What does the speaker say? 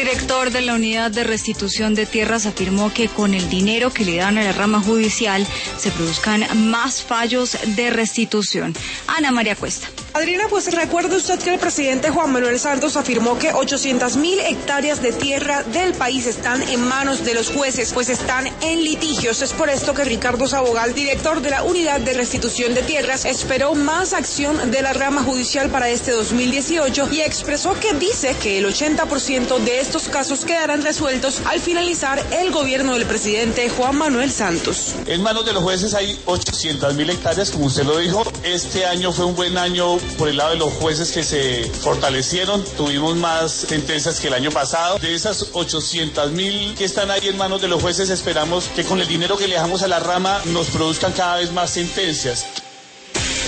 director de la Unidad de Restitución de Tierras afirmó que con el dinero que le dan a la rama judicial se produzcan más fallos de restitución. Ana María Cuesta. Adriana, pues recuerde usted que el presidente Juan Manuel Santos afirmó que 800.000 hectáreas de tierra del país están en manos de los jueces, pues están en litigios. Es por esto que Ricardo Sabogal, director de la Unidad de Restitución de Tierras, esperó más acción de la rama judicial para este 2018 y expresó que dice que el 80% de estos casos quedarán resueltos al finalizar el gobierno del presidente Juan Manuel Santos. En manos de los jueces hay 800.000 hectáreas, como usted lo dijo. Este año fue un buen año por el lado de los jueces que se fortalecieron. Tuvimos más sentencias que el año pasado. De esas 800.000 que están ahí en manos de los jueces, esperamos que con el dinero que le dejamos a la rama nos produzcan cada vez más sentencias.